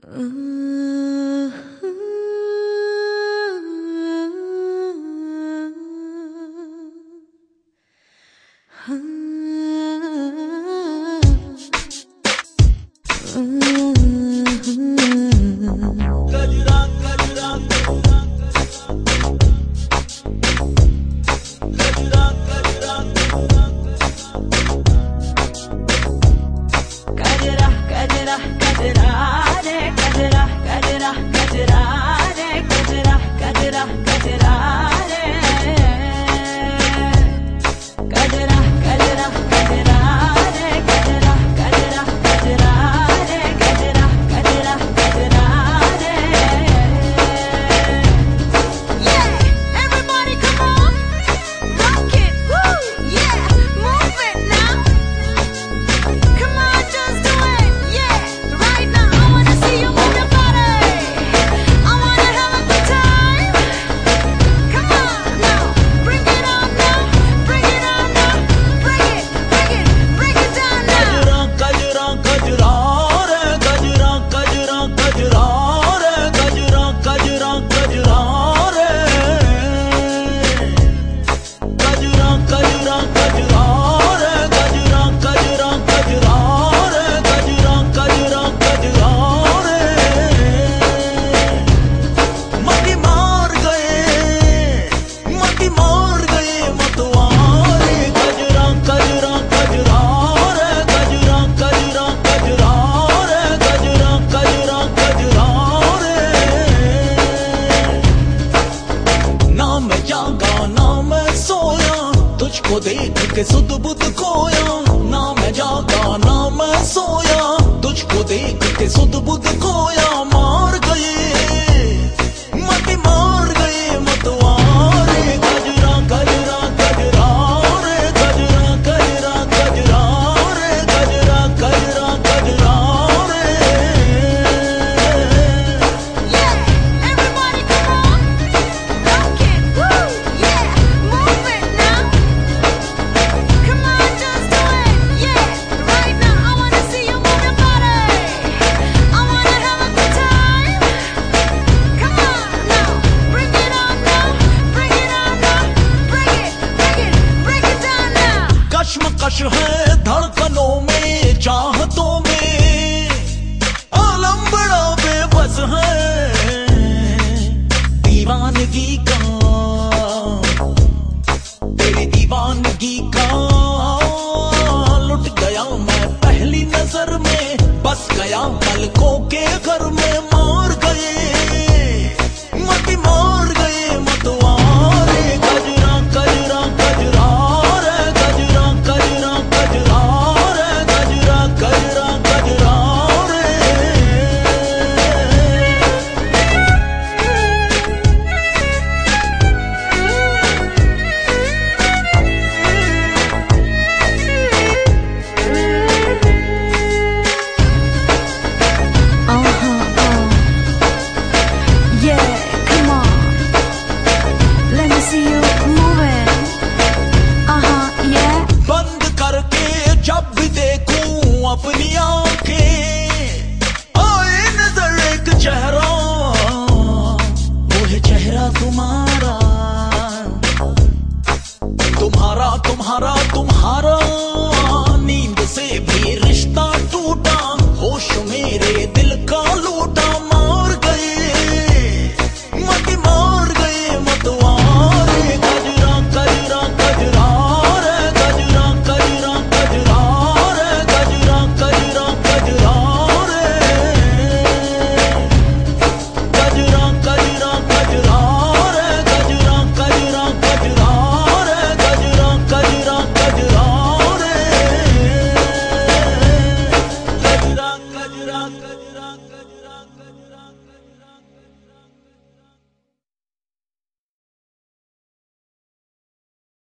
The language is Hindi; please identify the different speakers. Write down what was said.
Speaker 1: तुझको देख के सुध बुध खोया, ना मैं जागा ना मैं सोया, तुझको देख के सुध बुध खोया। मार गए मत मार गए मतवारे, गजरा गजरा गजरा रे, गजरा गजरा गजरा रे, गजरा गजरा गजरा रे। कश है धड़कनों में, चाहतों में, आलम बड़ा बेबस है। दीवानगी का, तेरी दीवानगी का लुट गया मैं पहली नजर में, बस गया पलकों के घर में।